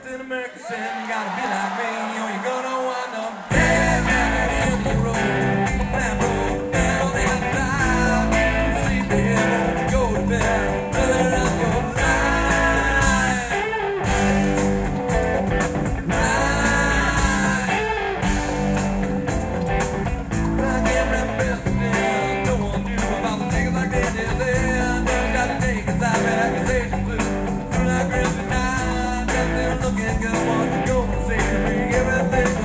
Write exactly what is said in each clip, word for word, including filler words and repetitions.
in America saying you gotta be like me or you're gonna wind up dead right in the road. That road down that drive. You sleep there, won't you go to bed? Fill it up your life. Life. I can't remember still. Don't want you about the things like they did then. Just gotta take a side back accusation blue. Through that Christmas time, just still looking good. Want to go and say to me everything.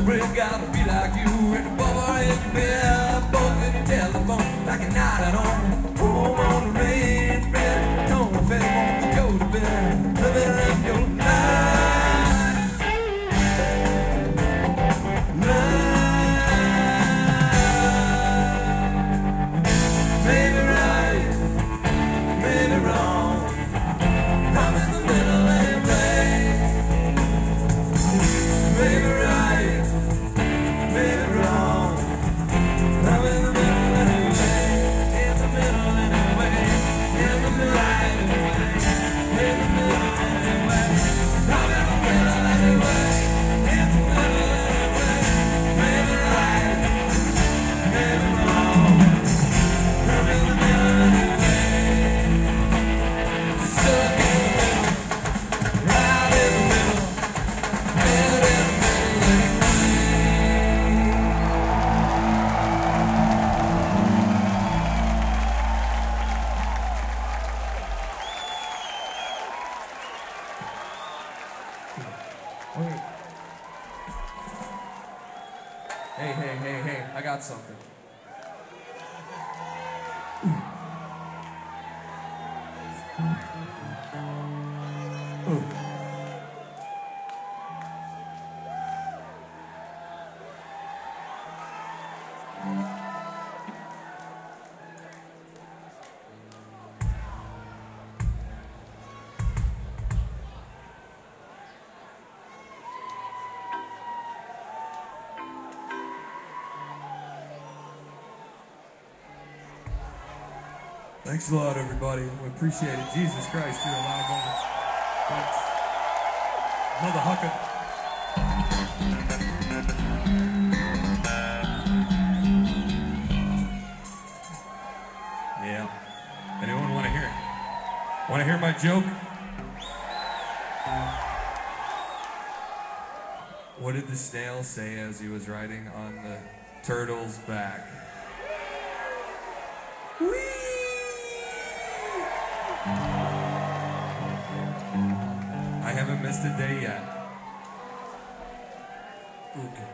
break, gotta be like you. In the bar, in the bed, both in the telephone, like a night at home. Home on the range, bed, don't if it wants to go to bed. Living up your life. Life. Maybe right, maybe wrong. I'm in the middle anyway. Maybe right, maybe wrong. I'm in the middle anyway. In the middle anyway. In the middle anyway. In the middle anyway. I'm in the middle anyway. In the middle anyway. Maybe right, maybe wrong. I'm in the middle anyway. Stuck in the middle. Right in the middle. Right in the middle anyway. Wait. Hey, hey, hey, hey, I got something. Ooh. Thanks a lot, everybody. We appreciate it. Jesus Christ, you're a loud moment. Thanks. Another hucker. Yeah. Anyone want to hear it? Want to hear my joke? What did the snail say as he was riding on the turtle's back? Whee! I haven't missed a day yet. Okay.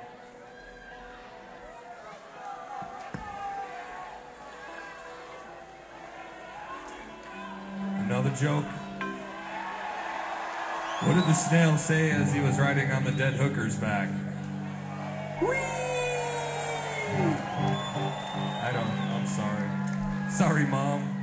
Another joke. What did the snail say as he was riding on the dead hooker's back? Whee! I don't, I'm sorry. Sorry, Mom.